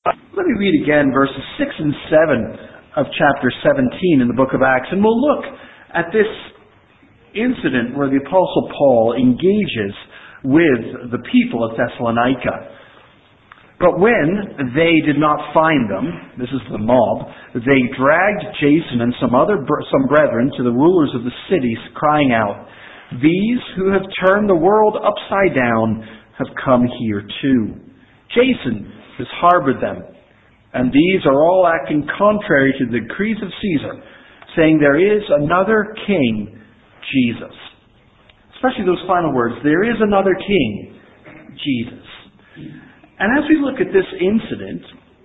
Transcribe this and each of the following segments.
Let me read again verses 6 and 7 of chapter 17 in the book of Acts, and we'll look at this incident where the Apostle Paul engages with the people of Thessalonica. But when they did not find them, this is the mob, they dragged Jason and some brethren to the rulers of the cities, crying out, "These who have turned the world upside down have come here too. Jason has harbored them, and these are all acting contrary to the decrees of Caesar, saying there is another king, Jesus." Especially those final words, there is another king, Jesus. And as we look at this incident,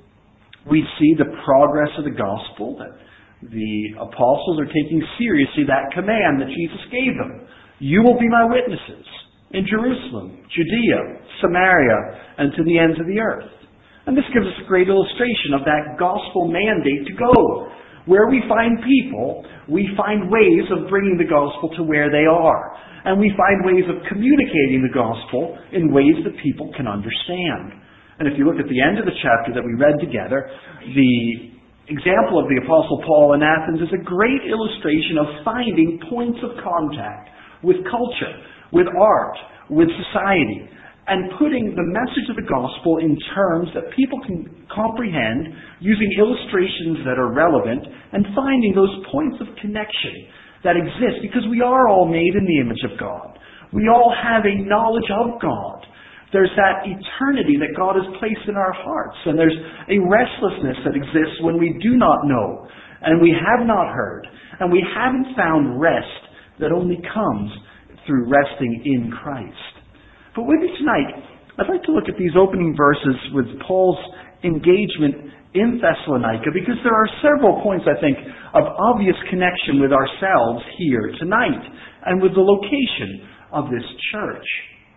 we see the progress of the gospel, that the apostles are taking seriously that command that Jesus gave them. You will be my witnesses in Jerusalem, Judea, Samaria, and to the ends of the earth. And this gives us a great illustration of that gospel mandate to go. Where we find people, we find ways of bringing the gospel to where they are. And we find ways of communicating the gospel in ways that people can understand. And if you look at the end of the chapter that we read together, the example of the Apostle Paul in Athens is a great illustration of finding points of contact with culture, with art, with society, and putting the message of the gospel in terms that people can comprehend, using illustrations that are relevant, and finding those points of connection that exist, because we are all made in the image of God. We all have a knowledge of God. There's that eternity that God has placed in our hearts, and there's a restlessness that exists when we do not know, and we have not heard, and we haven't found rest that only comes through resting in Christ. But with me tonight, I'd like to look at these opening verses with Paul's engagement in Thessalonica, because there are several points, I think, of obvious connection with ourselves here tonight and with the location of this church.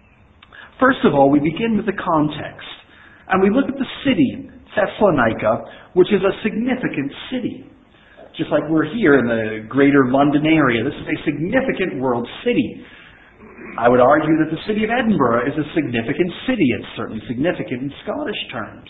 First of all, we begin with the context, and we look at the city, Thessalonica, which is a significant city. Just like we're here in the greater London area, this is a significant world city. I would argue that the city of Edinburgh is a significant city. It's certainly significant in Scottish terms.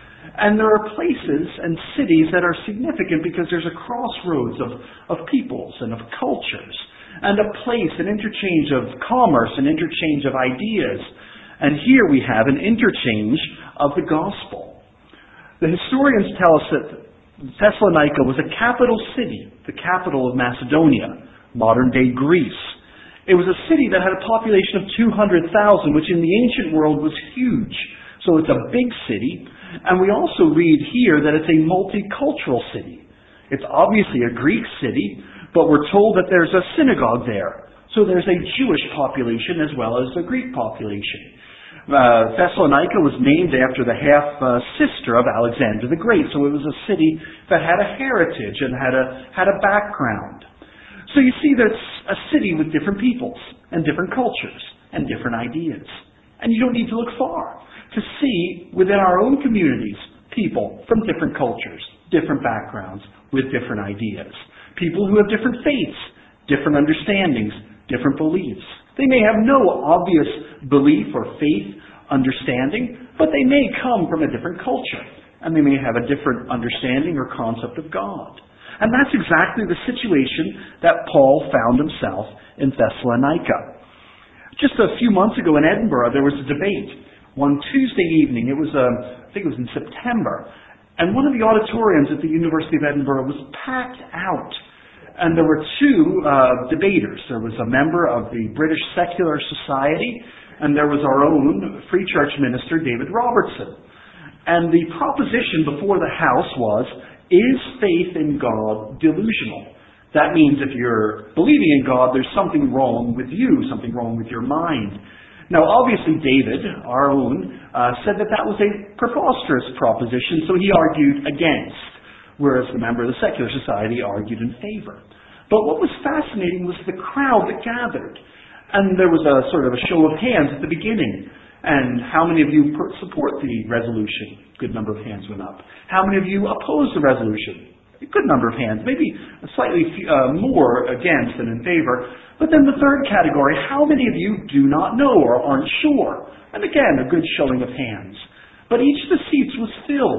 And there are places and cities that are significant because there's a crossroads of peoples and of cultures, and a place, an interchange of commerce, an interchange of ideas. And here we have an interchange of the gospel. The historians tell us that Thessalonica was a capital city, the capital of Macedonia, modern-day Greece. It was a city that had a population of 200,000, which in the ancient world was huge. So it's a big city. And we also read here that it's a multicultural city. It's obviously a Greek city, but we're told that there's a synagogue there. So there's a Jewish population as well as a Greek population. Thessalonica was named after the half-sister of Alexander the Great. So it was a city that had a heritage and had a background. So you see that's a city with different peoples and different cultures and different ideas. And you don't need to look far to see within our own communities people from different cultures, different backgrounds, with different ideas. People who have different faiths, different understandings, different beliefs. They may have no obvious belief or faith understanding, but they may come from a different culture, and they may have a different understanding or concept of God. And that's exactly the situation that Paul found himself in Thessalonica. Just a few months ago in Edinburgh, there was a debate. One Tuesday evening, I think it was in September, and one of the auditoriums at the University of Edinburgh was packed out. And there were two debaters. There was a member of the British Secular Society, and there was our own Free Church minister, David Robertson. And the proposition before the House was, is faith in God delusional? That means if you're believing in God, there's something wrong with you, something wrong with your mind. Now, obviously, David, our own, said that was a preposterous proposition, so he argued against, whereas the member of the Secular Society argued in favor. But what was fascinating was the crowd that gathered. And there was a sort of a show of hands at the beginning. And how many of you support the resolution? Good number of hands went up. How many of you oppose the resolution? A good number of hands, maybe slightly more against than in favor. But then the third category, how many of you do not know or aren't sure? And again, a good showing of hands. But each of the seats was filled.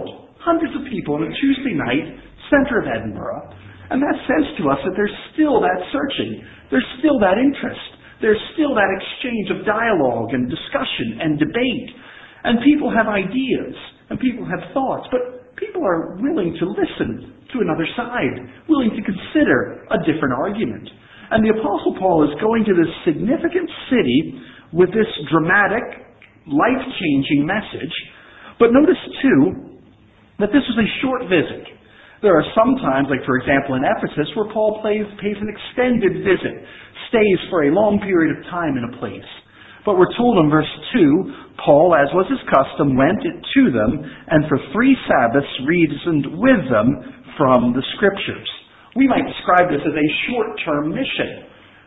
hundreds of people on a Tuesday night, center of Edinburgh. And that says to us that there's still that searching. There's still that interest. There's still that exchange of dialogue and discussion and debate. And people have ideas, and people have thoughts, but people are willing to listen to another side, willing to consider a different argument. And the Apostle Paul is going to this significant city with this dramatic, life-changing message. But notice, too, that this was a short visit. There are some times, like for example in Ephesus, where Paul pays an extended visit, stays for a long period of time in a place. But we're told in verse 2, Paul, as was his custom, went to them, and for 3 Sabbaths reasoned with them from the Scriptures. We might describe this as a short-term mission.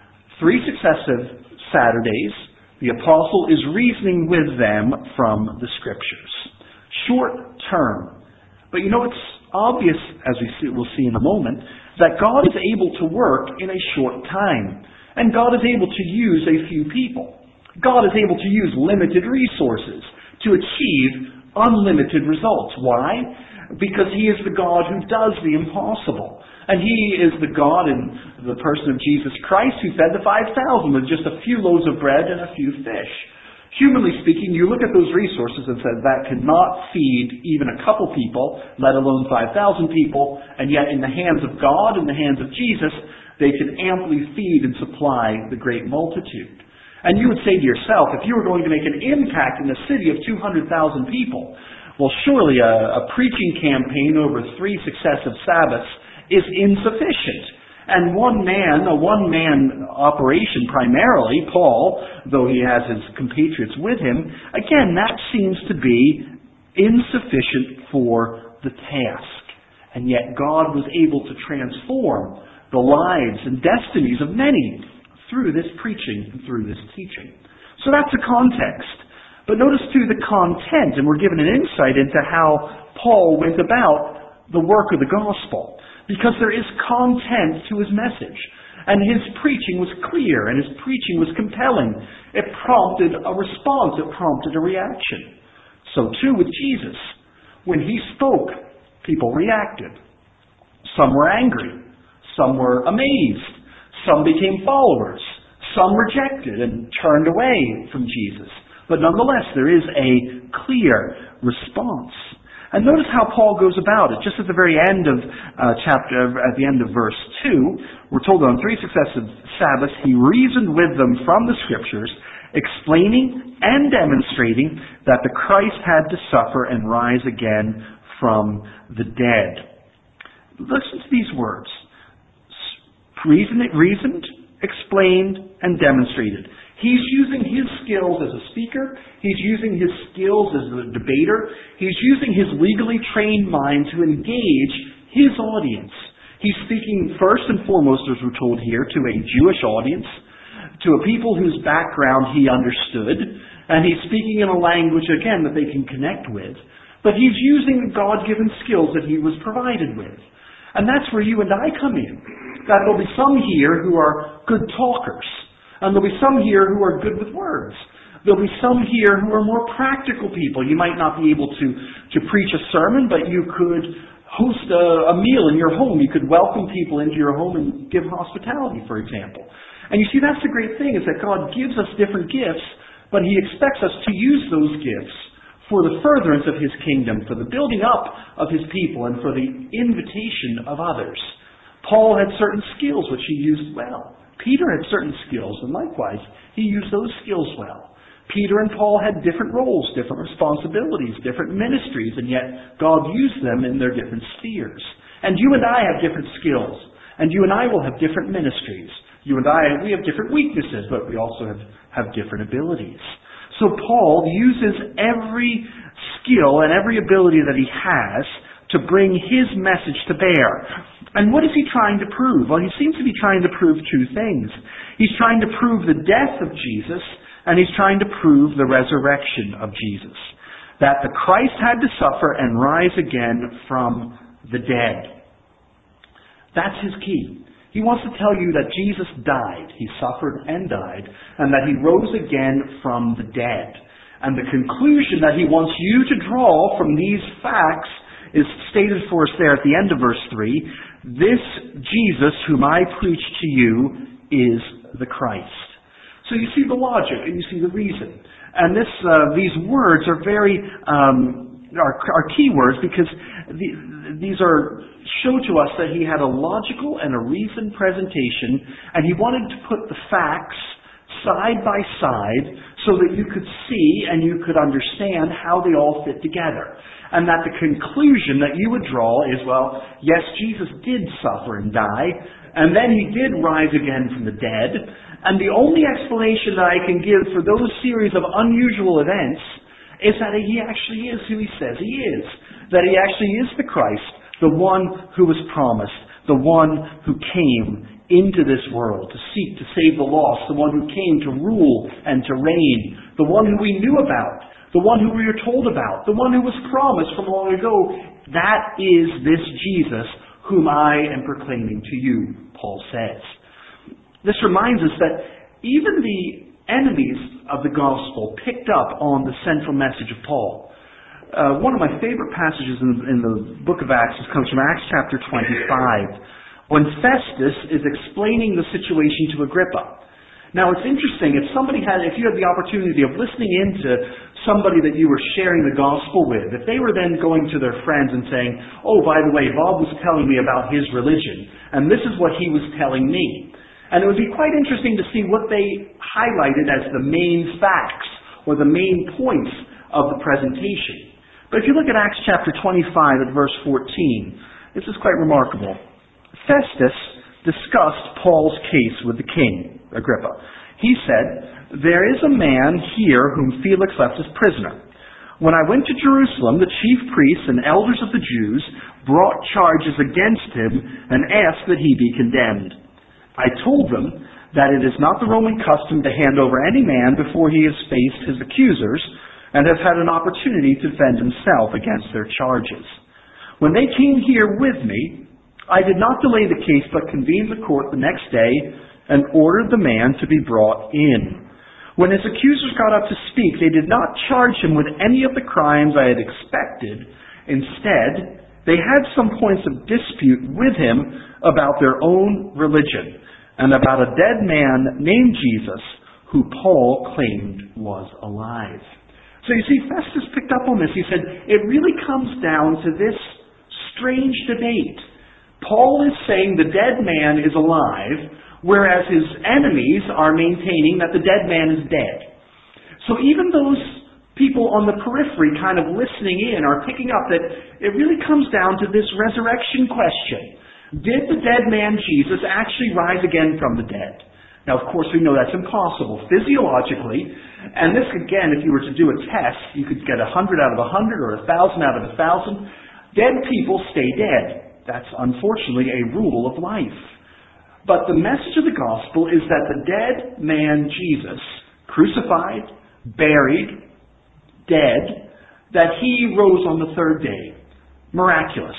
3 successive Saturdays, the apostle is reasoning with them from the Scriptures. Short-term. But you know, it's obvious, as we'll see in a moment, that God is able to work in a short time. And God is able to use a few people. God is able to use limited resources to achieve unlimited results. Why? Because He is the God who does the impossible. And He is the God in the person of Jesus Christ who fed the 5,000 with just a few loaves of bread and a few fish. Humanly speaking, you look at those resources and say that cannot feed even a couple people, let alone 5,000 people, and yet in the hands of God, in the hands of Jesus, they can amply feed and supply the great multitude. And you would say to yourself, if you were going to make an impact in a city of 200,000 people, well, surely a preaching campaign over 3 successive Sabbaths is insufficient. And a one-man operation primarily, Paul, though he has his compatriots with him, again, that seems to be insufficient for the task. And yet God was able to transform the lives and destinies of many through this preaching and through this teaching. So that's the context. But notice too the content, and we're given an insight into how Paul went about the work of the gospel. Because there is content to his message. And his preaching was clear, and his preaching was compelling. It prompted a response, it prompted a reaction. So too with Jesus. When He spoke, people reacted. Some were angry. Some were amazed. Some became followers. Some rejected and turned away from Jesus. But nonetheless, there is a clear response. And notice how Paul goes about it. Just at the very end of at the end of verse 2, we're told that on 3 successive Sabbaths he reasoned with them from the Scriptures, explaining and demonstrating that the Christ had to suffer and rise again from the dead. Listen to these words. Reasoned, explained, and demonstrated. He's using his skills as a speaker. He's using his skills as a debater. He's using his legally trained mind to engage his audience. He's speaking first and foremost, as we're told here, to a Jewish audience, to a people whose background he understood, and he's speaking in a language, again, that they can connect with. But he's using the God-given skills that he was provided with. And that's where you and I come in. That there'll be some here who are good talkers. And there'll be some here who are good with words. There'll be some here who are more practical people. You might not be able to preach a sermon, but you could host a meal in your home. You could welcome people into your home and give hospitality, for example. And you see, that's the great thing, is that God gives us different gifts, but He expects us to use those gifts for the furtherance of His kingdom, for the building up of His people, and for the invitation of others. Paul had certain skills which he used well. Peter had certain skills, and likewise, he used those skills well. Peter and Paul had different roles, different responsibilities, different ministries, and yet God used them in their different spheres. And you and I have different skills, and you and I will have different ministries. You and I, we have different weaknesses, but we also have different abilities. So Paul uses every skill and every ability that he has to bring his message to bear. And what is he trying to prove? Well, he seems to be trying to prove 2 things. He's trying to prove the death of Jesus, and he's trying to prove the resurrection of Jesus. That the Christ had to suffer and rise again from the dead. That's his key. He wants to tell you that Jesus died. He suffered and died, and that He rose again from the dead. And the conclusion that he wants you to draw from these facts is stated for us there at the end of verse 3. This Jesus whom I preach to you is the Christ. So you see the logic and you see the reason. And these words are are key words because these show to us that he had a logical and a reasoned presentation, and he wanted to put the facts side by side so that you could see and you could understand how they all fit together. And that the conclusion that you would draw is, well, yes, Jesus did suffer and die, and then he did rise again from the dead, and the only explanation that I can give for those series of unusual events is that he actually is who he says he is. That he actually is the Christ, the one who was promised, the one who came into this world to seek to save the lost, the one who came to rule and to reign, the one who we knew about, the one who we were told about, the one who was promised from long ago. That is this Jesus whom I am proclaiming to you, Paul says. This reminds us that even the enemies of the gospel picked up on the central message of Paul. One of my favorite passages in the book of Acts comes from Acts chapter 25, when Festus is explaining the situation to Agrippa. Now it's interesting, if you had the opportunity of listening into somebody that you were sharing the gospel with, if they were then going to their friends and saying, oh, by the way, Bob was telling me about his religion, and this is what he was telling me. And it would be quite interesting to see what they highlighted as the main facts or the main points of the presentation. But if you look at Acts chapter 25 at verse 14, this is quite remarkable. Festus discussed Paul's case with the king, Agrippa. He said, there is a man here whom Felix left as prisoner. When I went to Jerusalem, the chief priests and elders of the Jews brought charges against him and asked that he be condemned. I told them that it is not the Roman custom to hand over any man before he has faced his accusers and has had an opportunity to defend himself against their charges. When they came here with me, I did not delay the case but convened the court the next day and ordered the man to be brought in. When his accusers got up to speak, they did not charge him with any of the crimes I had expected. Instead, they had some points of dispute with him about their own religion and about a dead man named Jesus who Paul claimed was alive. So you see, Festus picked up on this. He said, it really comes down to this strange debate. Paul is saying the dead man is alive, whereas his enemies are maintaining that the dead man is dead. So even those people on the periphery kind of listening in are picking up that it really comes down to this resurrection question. Did the dead man Jesus actually rise again from the dead? Now, of course, we know that's impossible physiologically. And this, again, if you were to do a test, you could get 100 out of 100 or 1,000 out of 1,000. Dead people stay dead. That's unfortunately a rule of life. But the message of the gospel is that the dead man Jesus, crucified, buried, dead, that he rose on the third day. Miraculous.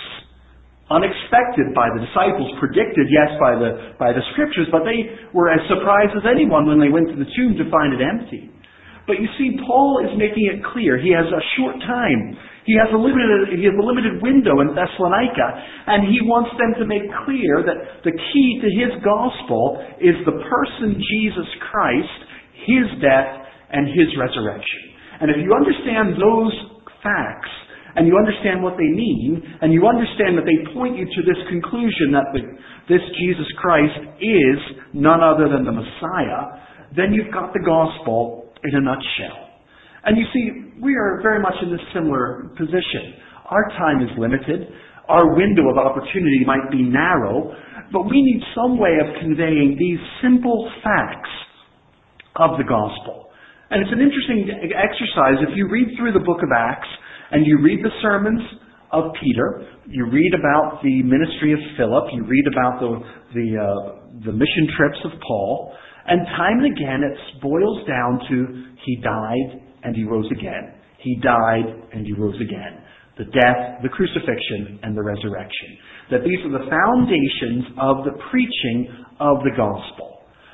Unexpected by the disciples, predicted, yes, by the scriptures, but they were as surprised as anyone when they went to the tomb to find it empty. But you see, Paul is making it clear. He has a short time. He has a limited window in Thessalonica, and he wants them to make clear that the key to his gospel is the person Jesus Christ, his death, and his resurrection. And if you understand those facts, and you understand what they mean, and you understand that they point you to this conclusion that this Jesus Christ is none other than the Messiah, then you've got the gospel in a nutshell. And you see, we are very much in this similar position. Our time is limited. Our window of opportunity might be narrow, but we need some way of conveying these simple facts of the gospel. And it's an interesting exercise. If you read through the book of Acts, and you read the sermons of Peter, you read about the ministry of Philip, you read about the mission trips of Paul, and time and again it boils down to he died and he rose again. He died and he rose again. The death, the crucifixion, and the resurrection. That these are the foundations of the preaching of the gospel.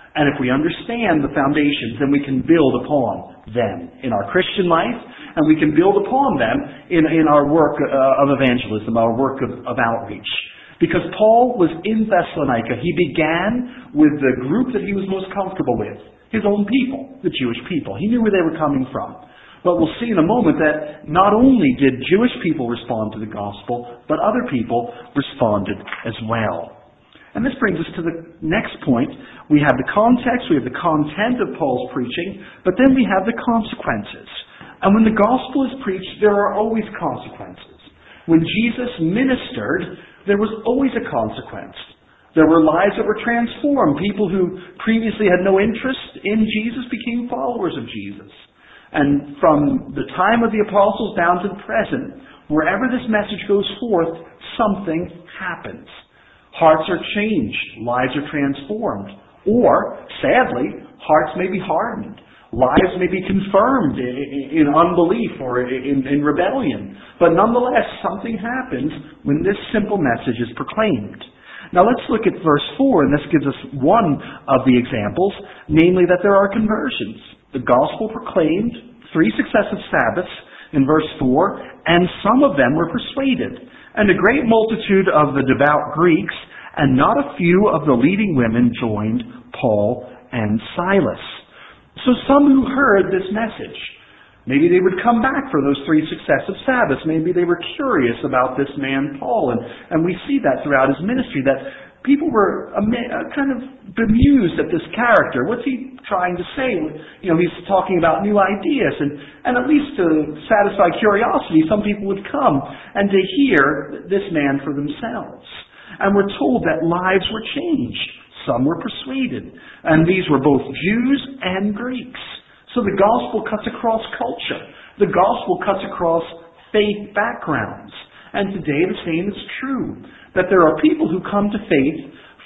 And if we understand the foundations, then we can build upon them in our Christian life, and we can build upon them in our work of evangelism, our work of outreach. Because Paul was in Thessalonica. He began with the group that he was most comfortable with, his own people, the Jewish people. He knew where they were coming from. But we'll see in a moment that not only did Jewish people respond to the gospel, but other people responded as well. And this brings us to the next point. We have the context, we have the content of Paul's preaching, but then we have the consequences. And when the gospel is preached, there are always consequences. When Jesus ministered, there was always a consequence. There were lives that were transformed. People who previously had no interest in Jesus became followers of Jesus. And from the time of the apostles down to the present, wherever this message goes forth, something happens. Hearts are changed. Lives are transformed. Or, sadly, hearts may be hardened. Lives may be confirmed in unbelief or in rebellion. But nonetheless, something happens when this simple message is proclaimed. Now let's look at verse 4, and this gives us one of the examples, namely that there are conversions. The gospel proclaimed 3 successive Sabbaths in verse 4, and some of them were persuaded. And a great multitude of the devout Greeks and not a few of the leading women joined Paul and Silas. So some who heard this message, maybe they would come back for those 3 successive Sabbaths. Maybe they were curious about this man Paul. And we see that throughout his ministry, that people were kind of bemused at this character. What's he trying to say? He's talking about new ideas. And at least to satisfy curiosity, some people would come and to hear this man for themselves. And we're told that lives were changed. Some were persuaded. And these were both Jews and Greeks. So the gospel cuts across culture. The gospel cuts across faith backgrounds. And today the same is true. That there are people who come to faith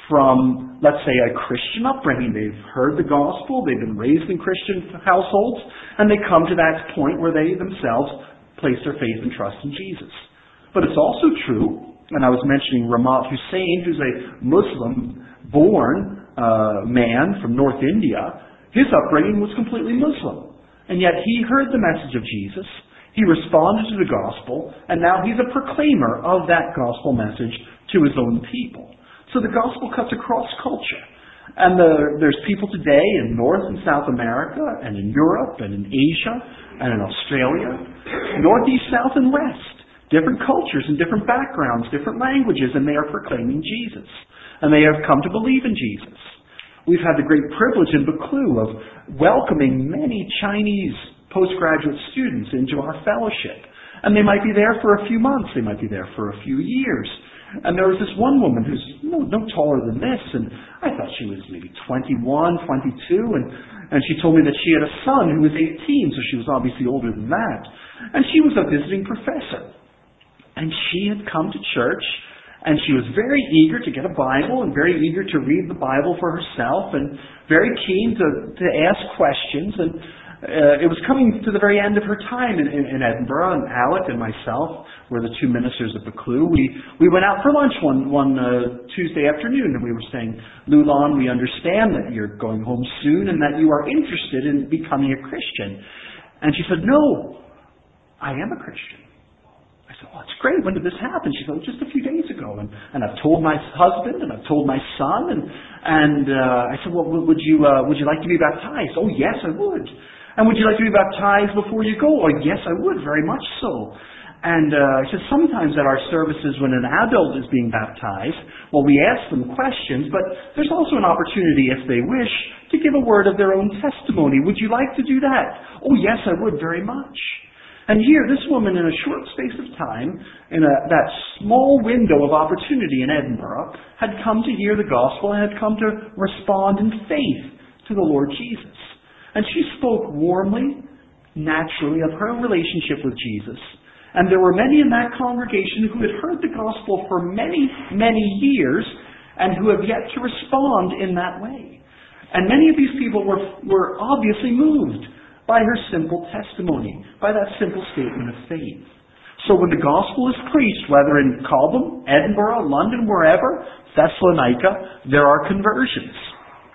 from, let's say, a Christian upbringing. They've heard the gospel, they've been raised in Christian households, and they come to that point where they themselves place their faith and trust in Jesus. But it's also true, and I was mentioning Ramat Hussain, who's a Muslim-born man from North India. His upbringing was completely Muslim. And yet he heard the message of Jesus, he responded to the gospel, and now he's a proclaimer of that gospel message to his own people. So the gospel cuts across culture. And there's people today in North and South America, and in Europe, and in Asia, and in Australia, Northeast, South, and West. Different cultures and different backgrounds, different languages, and they are proclaiming Jesus. And they have come to believe in Jesus. We've had the great privilege in Buccleuch of welcoming many Chinese postgraduate students into our fellowship. And they might be there for a few months, they might be there for a few years. And there was this one woman who's no taller than this, and I thought she was maybe 21, 22, and she told me that she had a son who was 18, so she was obviously older than that. And she was a visiting professor. And she had come to church, and she was very eager to get a Bible and very eager to read the Bible for herself and very keen to ask questions. And it was coming to the very end of her time in Edinburgh, and Alec and myself were the 2 ministers of Buccleuch. We went out for lunch one Tuesday afternoon, and we were saying, Lulan, we understand that you're going home soon and that you are interested in becoming a Christian. And she said, no, I am a Christian. I said, oh, that's great. When did this happen? She said, just a few days ago. And I've told my husband and I've told my son. And I said, well, would you like to be baptized? Oh, yes, I would. And would you like to be baptized before you go? Oh, yes, I would, very much so. And I said, sometimes at our services when an adult is being baptized, well, we ask them questions, but there's also an opportunity, if they wish, to give a word of their own testimony. Would you like to do that? Oh, yes, I would, very much. And here, this woman, in a short space of time, in that small window of opportunity in Edinburgh, had come to hear the gospel and had come to respond in faith to the Lord Jesus. And she spoke warmly, naturally, of her relationship with Jesus. And there were many in that congregation who had heard the gospel for many, many years and who have yet to respond in that way. And many of these people were obviously moved by her simple testimony, by that simple statement of faith. So when the gospel is preached, whether in Cobham, Edinburgh, London, wherever, Thessalonica, there are conversions.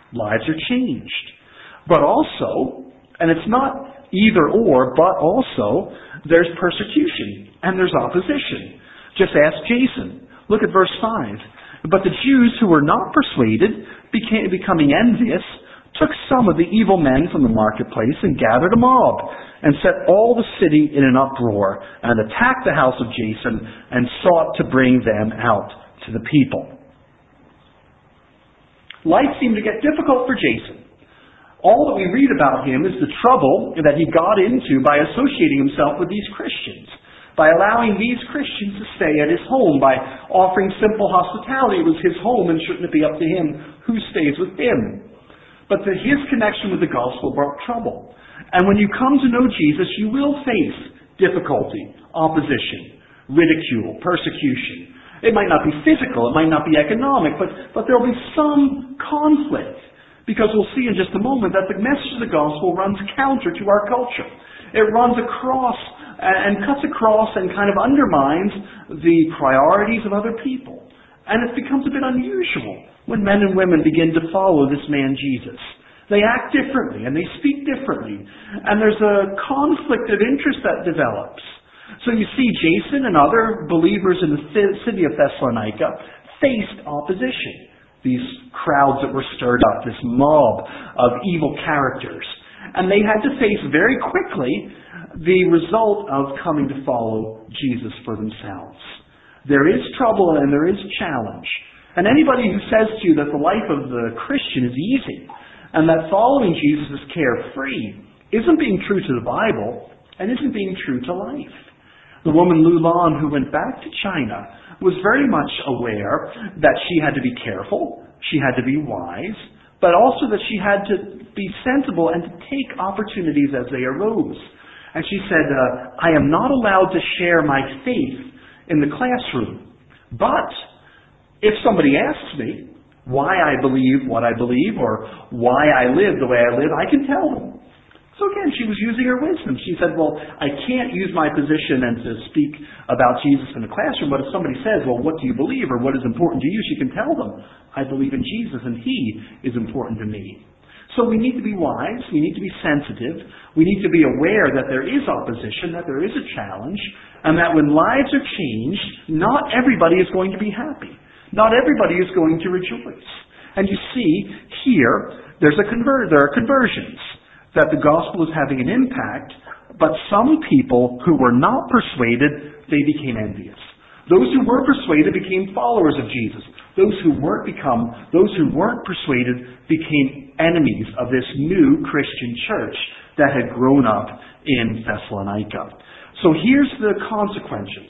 Lives are changed. But also, and it's not either or, but also, there's persecution and there's opposition. Just ask Jason. Look at verse 5. But the Jews who were not persuaded, becoming envious, took some of the evil men from the marketplace and gathered a mob, and set all the city in an uproar, and attacked the house of Jason, and sought to bring them out to the people. Life seemed to get difficult for Jason. All that we read about him is the trouble that he got into by associating himself with these Christians, by allowing these Christians to stay at his home, by offering simple hospitality. It was his home, and shouldn't it be up to him who stays with him? But his connection with the gospel brought trouble. And when you come to know Jesus, you will face difficulty, opposition, ridicule, persecution. It might not be physical, it might not be economic, but there will be some conflict. Because we'll see in just a moment that the message of the gospel runs counter to our culture. It runs across and cuts across and kind of undermines the priorities of other people. And it becomes a bit unusual when men and women begin to follow this man Jesus. They act differently and they speak differently. And there's a conflict of interest that develops. So you see, Jason and other believers in the city of Thessalonica faced opposition. These crowds that were stirred up, this mob of evil characters. And they had to face very quickly the result of coming to follow Jesus for themselves. There is trouble and there is challenge. And anybody who says to you that the life of the Christian is easy and that following Jesus is carefree isn't being true to the Bible and isn't being true to life. The woman Lu Lan who went back to China was very much aware that she had to be careful, she had to be wise, but also that she had to be sensible and to take opportunities as they arose. And she said, I am not allowed to share my faith in the classroom. But if somebody asks me why I believe what I believe or why I live the way I live, I can tell them. So again, she was using her wisdom. She said, well, I can't use my position and to speak about Jesus in the classroom, but if somebody says, well, what do you believe or what is important to you, she can tell them, I believe in Jesus and He is important to me. So we need to be wise, we need to be sensitive, we need to be aware that there is opposition, that there is a challenge, and that when lives are changed, not everybody is going to be happy. Not everybody is going to rejoice. And you see, here, there are conversions, that the gospel is having an impact, but some people who were not persuaded, they became envious. Those who were persuaded became followers of Jesus. Those who weren't persuaded became enemies of this new Christian church that had grown up in Thessalonica. So here's the consequences.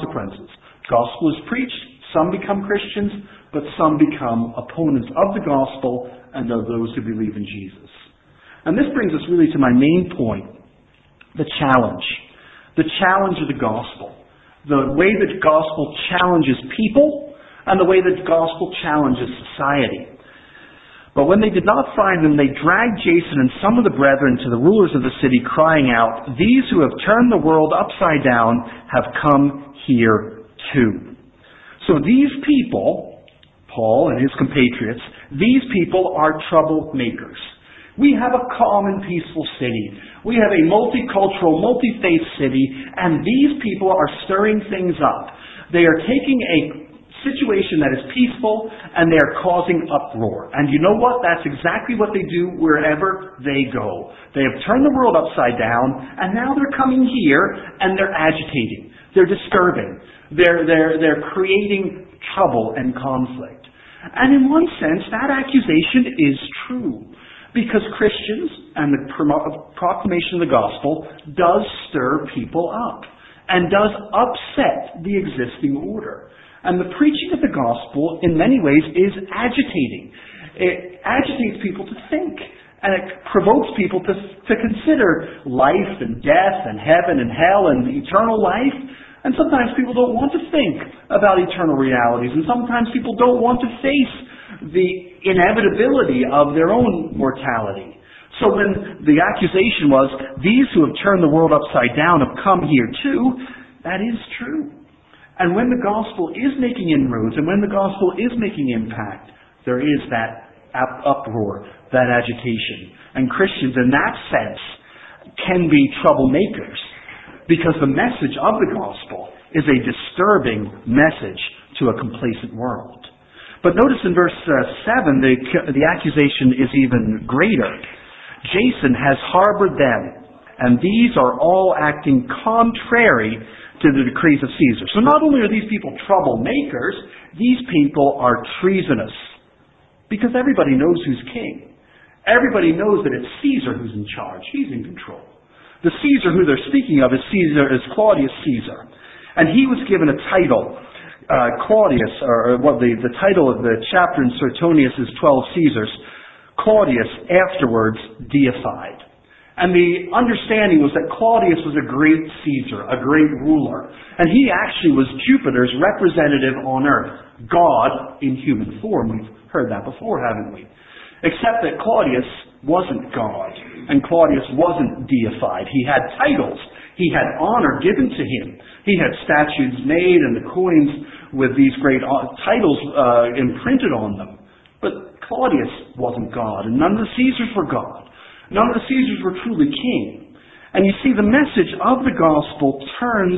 Gospel is preached, some become Christians, but some become opponents of the gospel and of those who believe in Jesus. And this brings us really to my main point, the challenge. The challenge of the gospel. The way that the gospel challenges people and the way that the gospel challenges society. But when they did not find them, they dragged Jason and some of the brethren to the rulers of the city, crying out, these who have turned the world upside down have come here too. So these people, Paul and his compatriots, these people are troublemakers. We have a calm and peaceful city. We have a multicultural, multi-faith city, and these people are stirring things up. They are taking a situation that is peaceful, and they are causing uproar. And you know what? That's exactly what they do wherever they go. They have turned the world upside down, and now they're coming here, and they're agitating. They're disturbing. They're creating trouble and conflict. And in one sense, that accusation is true. Because Christians and the proclamation of the gospel does stir people up and does upset the existing order. And the preaching of the gospel, in many ways, is agitating. It agitates people to think. And it provokes people to consider life and death and heaven and hell and eternal life. And sometimes people don't want to think about eternal realities. And sometimes people don't want to face the inevitability of their own mortality. So when the accusation was, these who have turned the world upside down have come here too, that is true. And when the gospel is making inroads, and when the gospel is making impact, there is that uproar, that agitation. And Christians, in that sense, can be troublemakers, because the message of the gospel is a disturbing message to a complacent world. But notice in verse 7, the accusation is even greater. Jason has harbored them, and these are all acting contrary to the decrees of Caesar. So not only are these people troublemakers, these people are treasonous. Because everybody knows who's king. Everybody knows that it's Caesar who's in charge. He's in control. The Caesar who they're speaking of is Claudius Caesar. And he was given a title. Claudius, or the title of the chapter in Suetonius is 12 Caesars. Claudius afterwards deified. And the understanding was that Claudius was a great Caesar, a great ruler. And he actually was Jupiter's representative on earth. God in human form. We've heard that before, haven't we? Except that Claudius wasn't God. And Claudius wasn't deified. He had titles. He had honor given to him. He had statues made and the coins with these great titles imprinted on them. But Claudius wasn't God. And none of the Caesars were God. None of the Caesars were truly king. And you see, the message of the gospel turns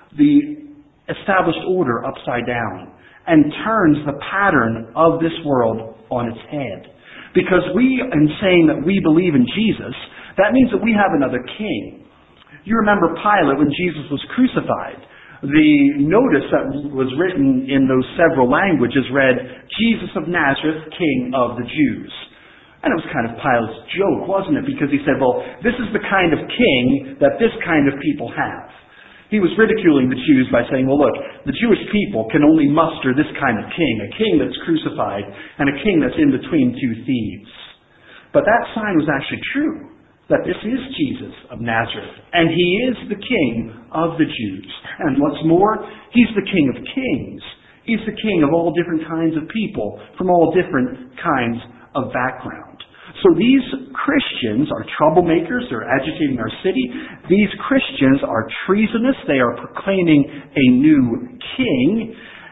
the established order upside down and turns the pattern of this world on its head. Because in saying that we believe in Jesus, that means that we have another king. You remember Pilate when Jesus was crucified. The notice that was written in those several languages read, Jesus of Nazareth, King of the Jews. And it was kind of Pilate's joke, wasn't it? Because he said, well, this is the kind of king that this kind of people have. He was ridiculing the Jews by saying, well, look, the Jewish people can only muster this kind of king, a king that's crucified and a king that's in between two thieves. But that sign was actually true, that this is Jesus of Nazareth, and he is the king of the Jews. And what's more, he's the king of kings. He's the king of all different kinds of people, from all different kinds of background. So these Christians are troublemakers. They're agitating our city. These Christians are treasonous. They are proclaiming a new king.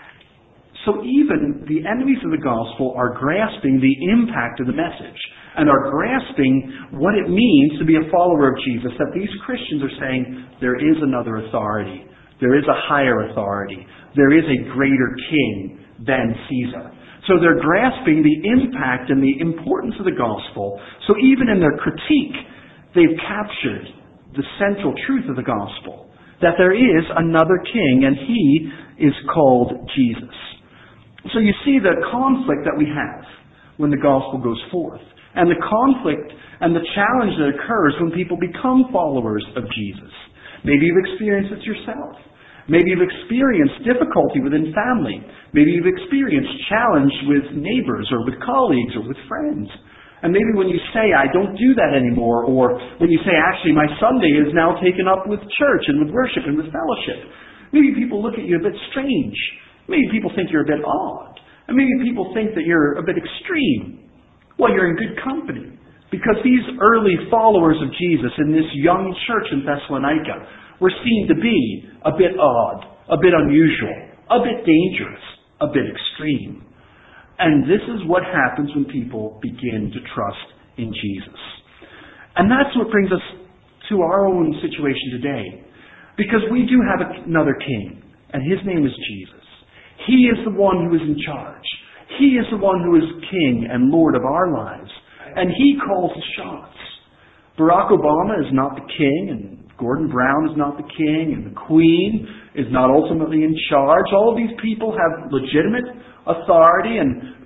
So even the enemies of the gospel are grasping the impact of the message and are grasping what it means to be a follower of Jesus, that these Christians are saying there is another authority. There is a higher authority. There is a greater king than Caesar. So they're grasping the impact and the importance of the gospel. So even in their critique, they've captured the central truth of the gospel, that there is another king, and he is called Jesus. So you see the conflict that we have when the gospel goes forth, and the conflict and the challenge that occurs when people become followers of Jesus. Maybe you've experienced it yourself. Maybe you've experienced difficulty within family. Maybe you've experienced challenge with neighbors or with colleagues or with friends. And maybe when you say, I don't do that anymore, or when you say, actually, my Sunday is now taken up with church and with worship and with fellowship, maybe people look at you a bit strange. Maybe people think you're a bit odd. And maybe people think that you're a bit extreme. Well, you're in good company. Because these early followers of Jesus in this young church in Thessalonica were seen to be a bit odd, a bit unusual, a bit dangerous, a bit extreme. And this is what happens when people begin to trust in Jesus. And that's what brings us to our own situation today. Because we do have another king, and his name is Jesus. He is the one who is in charge. He is the one who is king and Lord of our lives. And he calls the shots. Barack Obama is not the king, and Gordon Brown is not the king, and the Queen is not ultimately in charge. All of these people have legitimate authority and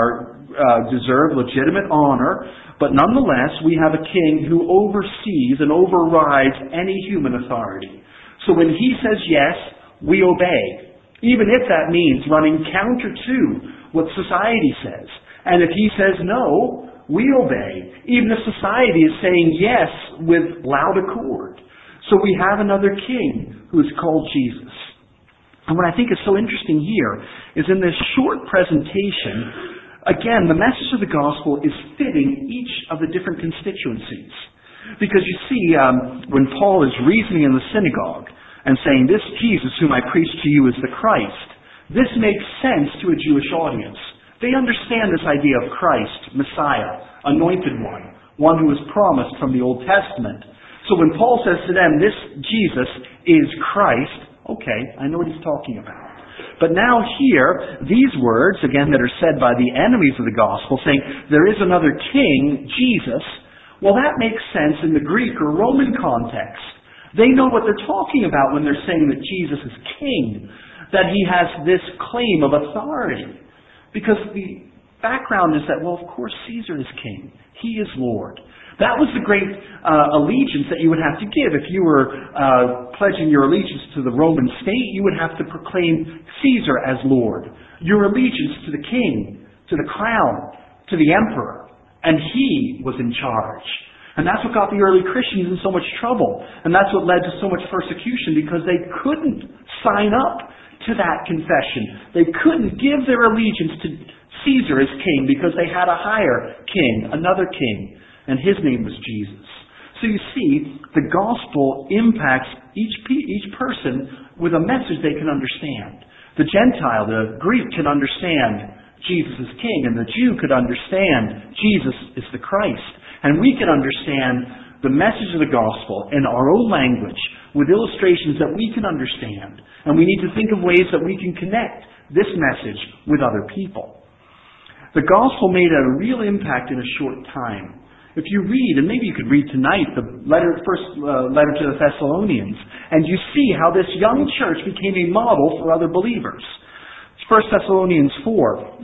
deserve legitimate honor, but nonetheless, we have a king who oversees and overrides any human authority. So when he says yes, we obey, even if that means running counter to what society says. And if he says no, we obey, even if society is saying yes with loud accord. So we have another king who is called Jesus. And what I think is so interesting here is in this short presentation, again, the message of the gospel is fitting each of the different constituencies. Because you see, when Paul is reasoning in the synagogue and saying, this Jesus whom I preach to you is the Christ, this makes sense to a Jewish audience. They understand this idea of Christ, Messiah, anointed one who was promised from the Old Testament. So when Paul says to them, this Jesus is Christ, okay, I know what he's talking about. But now here, these words, again, that are said by the enemies of the gospel, saying there is another king, Jesus, well, that makes sense in the Greek or Roman context. They know what they're talking about when they're saying that Jesus is king, that he has this claim of authority. Because the background is that, well, of course, Caesar is king. He is Lord. That was the great allegiance that you would have to give. If you were pledging your allegiance to the Roman state, you would have to proclaim Caesar as Lord. Your allegiance to the king, to the crown, to the emperor. And he was in charge. And that's what got the early Christians in so much trouble. And that's what led to so much persecution, because they couldn't sign up to that confession. They couldn't give their allegiance to Caesar as king because they had a higher king, another king. And his name was Jesus. So you see, the gospel impacts each person with a message they can understand. The Gentile, the Greek, can understand Jesus is king, and the Jew could understand Jesus is the Christ. And we can understand the message of the gospel in our own language with illustrations that we can understand. And we need to think of ways that we can connect this message with other people. The gospel made a real impact in a short time. If you read, and maybe you could read tonight, the first letter to the Thessalonians, and you see how this young church became a model for other believers. 1 Thessalonians 1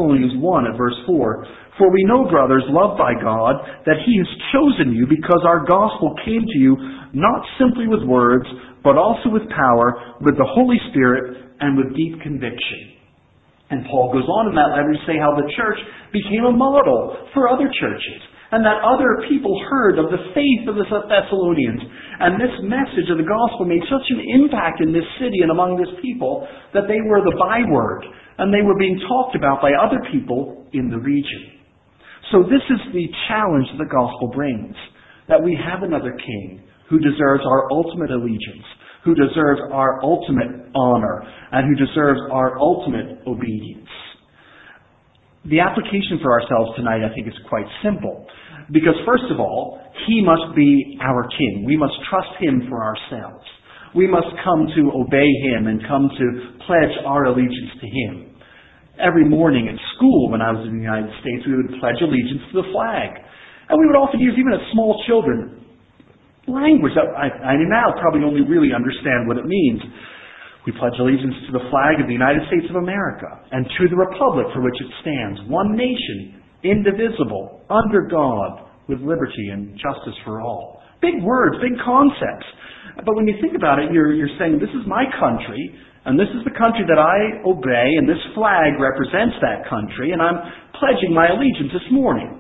at verse 4, "For we know, brothers, loved by God, that He has chosen you because our gospel came to you not simply with words, but also with power, with the Holy Spirit, and with deep conviction." And Paul goes on in that letter to say how the church became a model for other churches, and that other people heard of the faith of the Thessalonians. And this message of the gospel made such an impact in this city and among this people that they were the byword, and they were being talked about by other people in the region. So this is the challenge that the gospel brings, that we have another king who deserves our ultimate allegiance, who deserves our ultimate honor, and who deserves our ultimate obedience. The application for ourselves tonight, I think, is quite simple. Because first of all, He must be our king. We must trust Him for ourselves. We must come to obey Him and come to pledge our allegiance to Him. Every morning at school when I was in the United States, we would pledge allegiance to the flag. And we would often use, even as small children, language that I now probably only really understand what it means. We pledge allegiance to the flag of the United States of America and to the republic for which it stands, one nation, indivisible, under God, with liberty and justice for all. Big words, big concepts. But when you think about it, you're saying, this is my country, and this is the country that I obey, and this flag represents that country, and I'm pledging my allegiance this morning.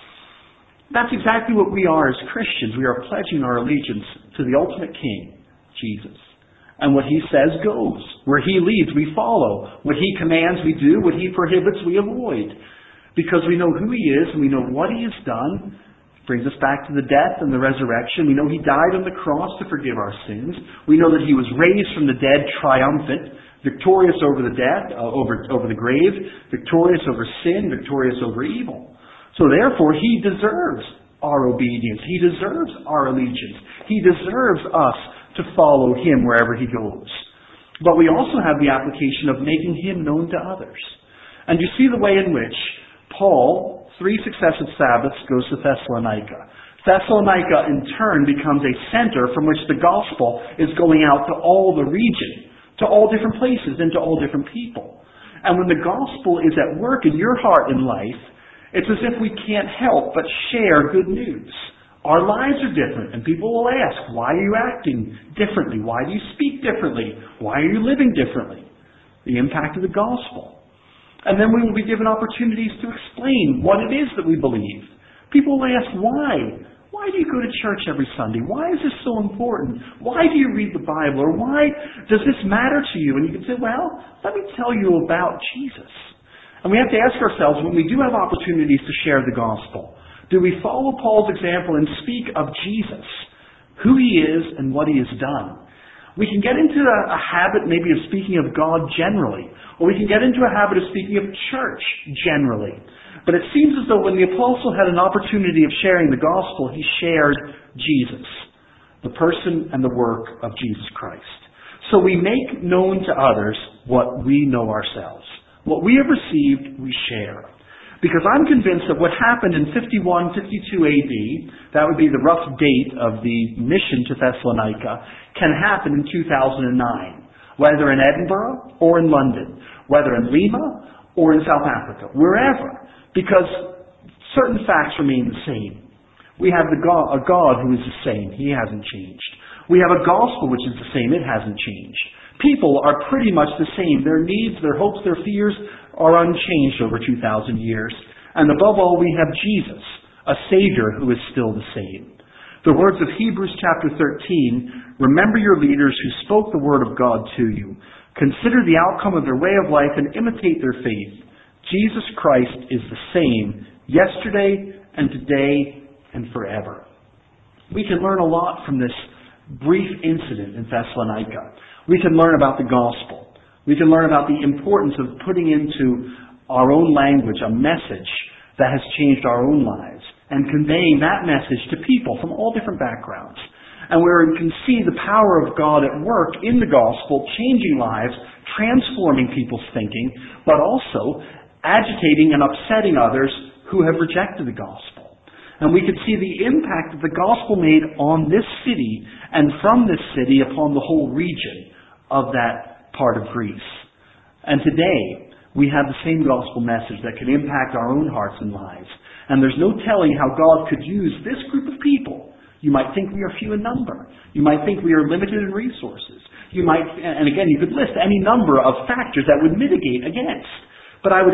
That's exactly what we are as Christians. We are pledging our allegiance to the ultimate King, Jesus. And what He says goes. Where He leads, we follow. What He commands, we do. What He prohibits, we avoid. Because we know who He is, and we know what He has done. It brings us back to the death and the resurrection. We know He died on the cross to forgive our sins. We know that He was raised from the dead triumphant, victorious over the death, over the grave, victorious over sin, victorious over evil. So therefore, He deserves our obedience. He deserves our allegiance. He deserves us to follow Him wherever He goes. But we also have the application of making Him known to others. And you see the way in which Paul, 3 successive Sabbaths, goes to Thessalonica. Thessalonica, in turn, becomes a center from which the gospel is going out to all the region, to all different places, and to all different people. And when the gospel is at work in your heart and life, it's as if we can't help but share good news. Our lives are different, and people will ask, why are you acting differently? Why do you speak differently? Why are you living differently? The impact of the gospel. And then we will be given opportunities to explain what it is that we believe. People will ask, why? Why do you go to church every Sunday? Why is this so important? Why do you read the Bible? Or why does this matter to you? And you can say, well, let me tell you about Jesus. And we have to ask ourselves, when we do have opportunities to share the gospel, do we follow Paul's example and speak of Jesus, who He is and what He has done? We can get into a habit maybe of speaking of God generally, or we can get into a habit of speaking of church generally. But it seems as though when the apostle had an opportunity of sharing the gospel, he shared Jesus, the person and the work of Jesus Christ. So we make known to others what we know ourselves. What we have received, we share. Because I'm convinced that what happened in 51, 52 AD, that would be the rough date of the mission to Thessalonica, can happen in 2009. Whether in Edinburgh or in London. Whether in Lima or in South Africa. Wherever. Because certain facts remain the same. We have a God who is the same. He hasn't changed. We have a gospel which is the same. It hasn't changed. People are pretty much the same. Their needs, their hopes, their fears are unchanged over 2,000 years. And above all, we have Jesus, a Savior who is still the same. The words of Hebrews chapter 13, remember your leaders who spoke the word of God to you. Consider the outcome of their way of life and imitate their faith. Jesus Christ is the same yesterday and today and forever. We can learn a lot from this brief incident in Thessalonica. We can learn about the gospel. We can learn about the importance of putting into our own language a message that has changed our own lives and conveying that message to people from all different backgrounds. And where we can see the power of God at work in the gospel, changing lives, transforming people's thinking, but also agitating and upsetting others who have rejected the gospel. And we could see the impact that the gospel made on this city and from this city upon the whole region of that part of Greece. And today, we have the same gospel message that can impact our own hearts and lives. And there's no telling how God could use this group of people. You might think we are few in number. You might think we are limited in resources. You might, and again, you could list any number of factors that would mitigate against. But I would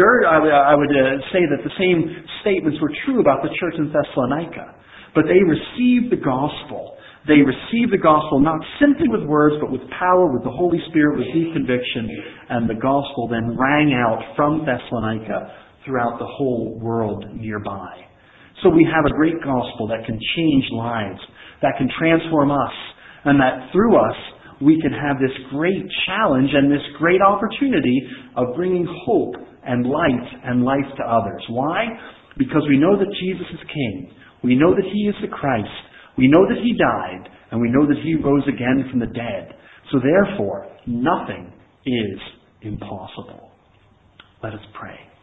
say that the same statements were true about the church in Thessalonica. But they received the gospel. They received the gospel not simply with words, but with power, with the Holy Spirit, with deep conviction. And the gospel then rang out from Thessalonica throughout the whole world nearby. So we have a great gospel that can change lives, that can transform us, and that through us we can have this great challenge and this great opportunity of bringing hope and light and life to others. Why? Because we know that Jesus is King. We know that He is the Christ. We know that He died, and we know that He rose again from the dead. So therefore, nothing is impossible. Let us pray.